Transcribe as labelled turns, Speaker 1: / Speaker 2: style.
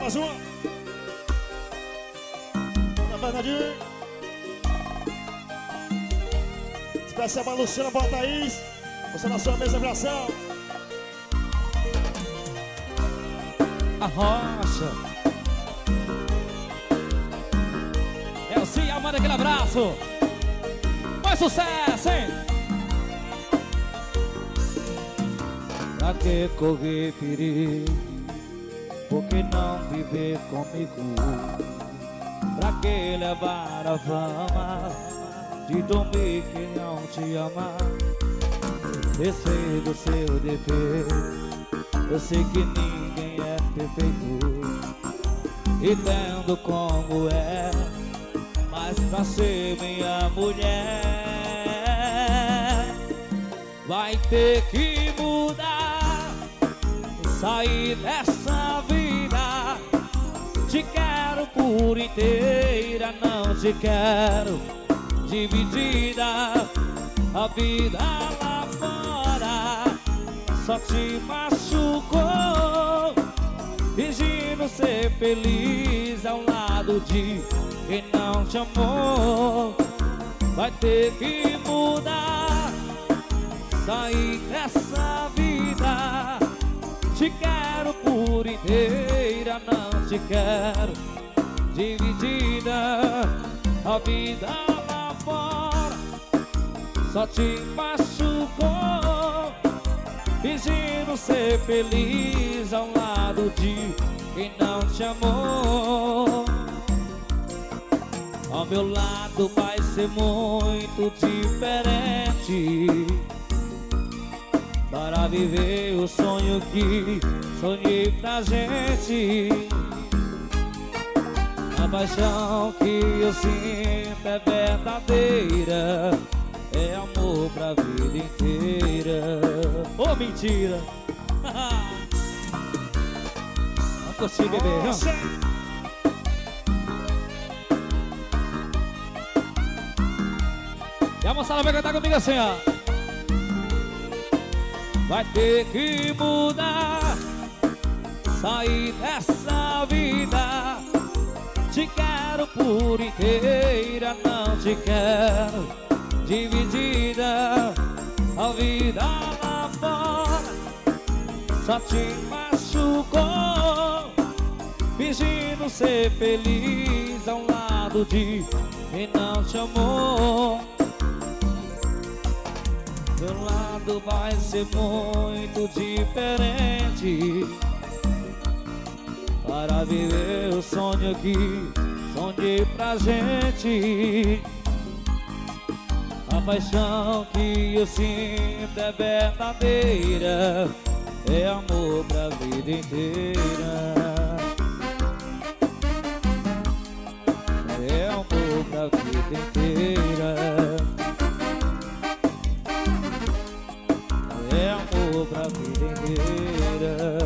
Speaker 1: Mais uma. Ana Fernandinho. Especial pra Luciana, boa Thaís. Você na sua mesa, abração.
Speaker 2: A rocha. É o Cia, manda aquele abraço. Mais sucesso, hein? Pra que correr perigo? Por que não viver comigo? Pra que levar a fama de dormir que não te ama? Receio do seu defeito. Eu sei que ninguém é perfeito, entendo como é, mas pra ser minha mulher vai ter que mudar, sair dessa vida. Te quero por inteira, não te quero dividida. A vida lá fora só te machucou, fingindo ser feliz ao lado de quem não te amou. Vai ter que mudar, sair dessa vida. Te quero por inteira, não te quero dividida. A vida lá fora só te machucou, fingindo ser feliz ao lado de quem não te amou. Ao meu lado vai ser muito diferente, para viver o sonho que sonhei pra gente. A paixão que eu sinto é verdadeira, é amor pra vida inteira. Ô, mentira! Vamos curtir, bebê, não? E a moçada vai cantar comigo assim, ó. Vai ter que mudar, sair dessa vida. Te quero por inteira, não te quero dividida. A vida lá fora só te machucou, fingindo ser feliz ao lado de quem não te amou. Meu lado vai ser muito diferente, para viver o sonho que sonhei pra gente. A paixão que eu sinto é verdadeira, é amor pra vida inteira. É amor pra vida inteira. É amor pra vida inteira.